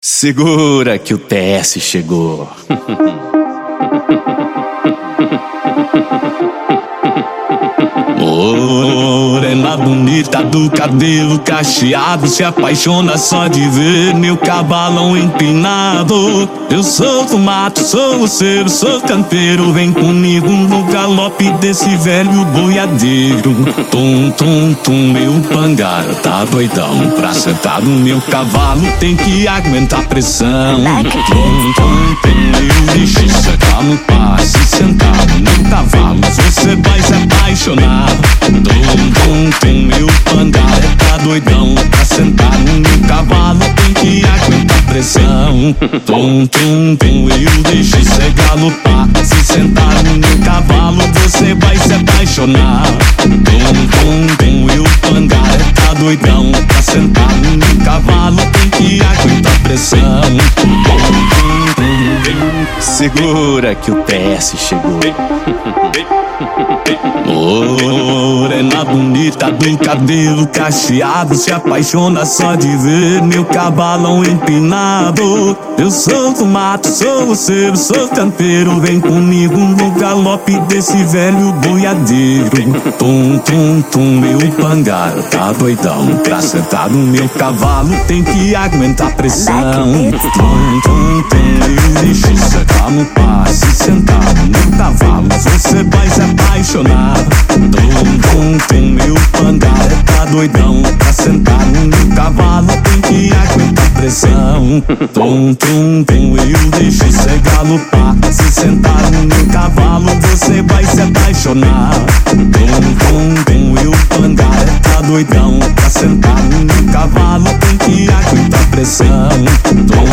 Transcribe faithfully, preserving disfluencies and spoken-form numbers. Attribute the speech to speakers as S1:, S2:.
S1: Segura que o T S chegou. Morena bonita do cabelo cacheado, se apaixona só de ver meu cavalão empinado. Eu sou do mato, sou o cero, sou campeiro. Vem comigo no galope desse velho boiadeiro. Tum, tum, tum, meu pangara tá doidão. Pra sentar no meu cavalo tem que aguentar pressão. Tum, tum, tum, eu deixei secar no passe. Sentar no meu cavalo você vai se apaixonar. Tum, tum, tum, meu pangara tá doidão. Pra sentar no meu cavalo tem que aguentar pressão. Tum, tum, tum, eu deixei cê galopar. Se sentar no meu cavalo você vai se apaixonar. Tum, tum, tum, eu pangara tá doidão. Pra sentar no meu cavalo tem que aguentar pressão. Tum, tum, tum, segura que o T S chegou. Morena bonita do cabelo cacheado, se apaixona só de ver meu cavalão empinado. Eu sou do mato, sou o cero, sou campeiro. Vem comigo no galope desse velho boiadeiro. Tum, tum, tum, meu pangara tá doidão. Pra sentar no meu cavalo tem que aguentar pressão. Tum, tum, tum, eu deixei secar no passe. Sentar no meu cavalo você vai se apaixonar. Tum, tum, tum, meu pangara tá doidão. Pra sentar no meu cavalo tem que aguentar pressão. Tum, tum, tum, eu deixei cê galopar. Se sentar no meu cavalo você vai se apaixonar. Tum, tum, tum, eu pangara tá doidão. Pra sentar no meu cavalo tem que aguentar pressão. Tum,